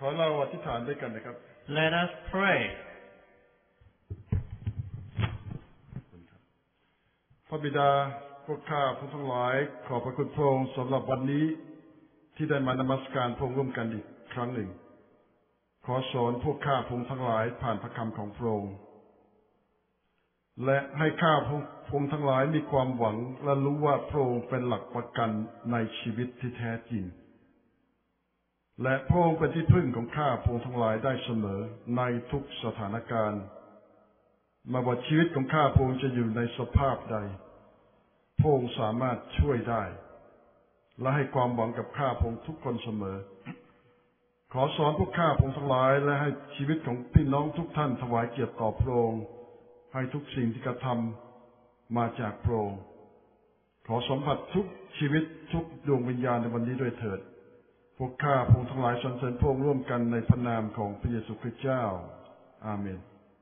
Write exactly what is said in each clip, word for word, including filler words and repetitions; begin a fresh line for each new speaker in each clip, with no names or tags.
ขอเราอธิษฐานด้วยกันนะครับ
Let us pray.
พระบิดาพวกข้าผู้ทั้งหลายขอบพระคุณพระองค์สำหรับวันนี้ที่ได้มานมัสการพระองค์ร่วมกันอีกครั้งหนึ่งขอสอนพวกข้าพระองค์ทั้งหลายผ่านพระคำของพระองค์และให้ข้าพระองค์ทั้งหลายมีความหวังและรู้ว่าพระองค์เป็นหลักประกันในชีวิตที่แท้จริงและพระองค์เป็นที่พึ่งของข้าพระองค์ทั้งหลายได้เสมอในทุกสถานการณ์ไม่ว่าชีวิตของข้าพระองค์จะอยู่ในสภาพใดพระองค์สามารถช่วยได้และให้ความหวังกับข้าพระองค์ทุกคนเสมอขอสอนพวกข้าพระองค์ทั้งหลายและให้ชีวิตของพี่น้องทุกท่านถวายเกียรติต่อพระองค์ให้ทุกสิ่งที่กระทำมาจากพระองค์ขอสัมผัสทุกชีวิตทุกดวงวิญญาณในวันนี้ด้วยเถิดพวกข้าพระองค์ทั้งหลายสรรเสริญพระองค์ร่วมกันในพระนามของพระเยซูคริสต์เจ้าอาเมน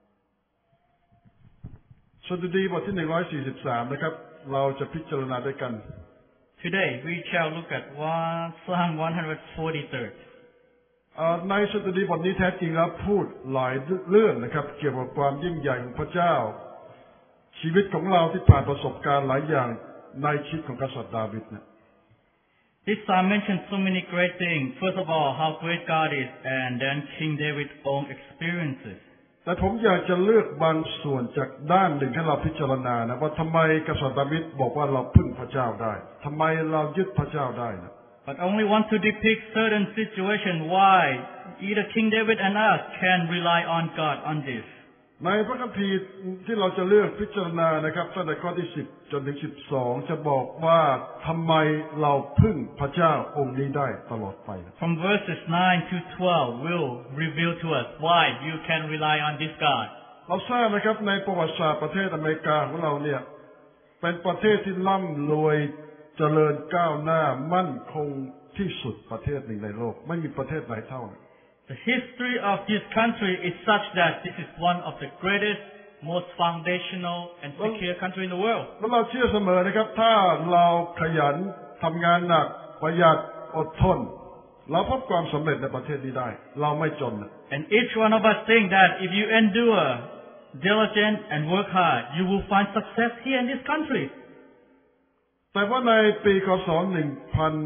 สดุดีบทที่หนึ่งร้อยสี่สิบสามนะครับเราจะพิจารณาด้วยกัน
Today we shall look at Psalm one forty-three.
ในสดุดีบทนี้แท้จริงแล้วพูดหลายเรื่องนะครับเกี่ยวกับความยิ่งใหญ่ของพระเจ้าชีวิตของเราที่ผ่านประสบการณ์หลายอย่างในชีวิตของกษัตริย์ดาวิดนะ
This psalm mentions so many great things. First of all, how great God is, and then King David's own experiences.
แต่ผมอยากจะเลือกบางส่วนจากด้านหนึ่งให้เราพิจารณานะว่าทำไมกษัตริย์ดาวิดบอกว่าเราพึ่งพระเจ้าได้ทำไมเรายึดพระเจ้าได้นะ
But only want to depict certain situation why either King David and us can rely on God on this.
ในพระคัมภีร์ที่เราจะเลือกพิจารณานะครับตั้งแต่ข้อที่สิบจนถึงสิบสองจะบอกว่าทำไมเราพึ่งพระเจ้าองค์นี้ได้ตลอดไป
From verses nine to twelve will reveal to us why you can rely on this God.
เราทราบนะครับในประวัติศาสตร์ประเทศอเมริกาของเราเนี่ยเป็นประเทศที่ร่ำรวยเจริญก้าวหน้ามั่นคงที่สุดประเทศหนึ่งในโลกไม่มีประเทศไหนเท่า
The history of this country is such that this is one of the greatest, most foundational and secure country in the world.
แล้วเราเชื่อเสมอนะครับถ้าเราขยันทำงานหนักประหยัดอดทนเราพบความสำเร็จในประเทศนี้ได้เราไม่จน
And each one of us think that if you endure, diligent and work hard, you will find success here in this country.
แต่ว่าในปีคศหนึ่งพัน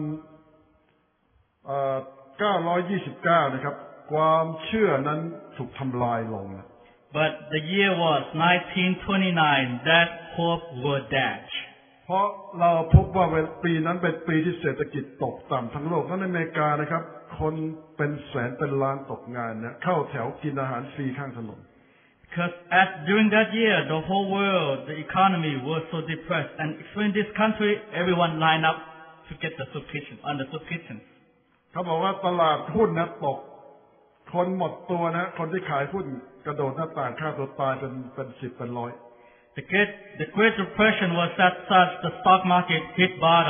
เก้าร้อยยี่สิบเก้านะครับความเชื่อนั้นถูกทำลายลง
But the year was nineteen twenty-nine that hope was dashed.
เพราะเราพบว่าปีนั้นเป็นปีที่เศรษฐกิจตกต่ำทั้งโลกทั้งในอเมริกานะครับคนเป็นแสนเป็นล้านตกงานเนี่ยเข้าแถวกินอาหารฟรีข้างถนน
Because as during that year the whole world the economy was so depressed and in this country everyone lined up to get the subscription on the subscription. เขา
บอกว่าตลาดหุ้นนะตกคนหมดตัวนะคนที่ขายหุ้นกระโดดหน้าต่างฆ่าตัวตายเป็นเป็นสิบเป็นร้อย
The great the Great Depression was that such the stock market hit bottom.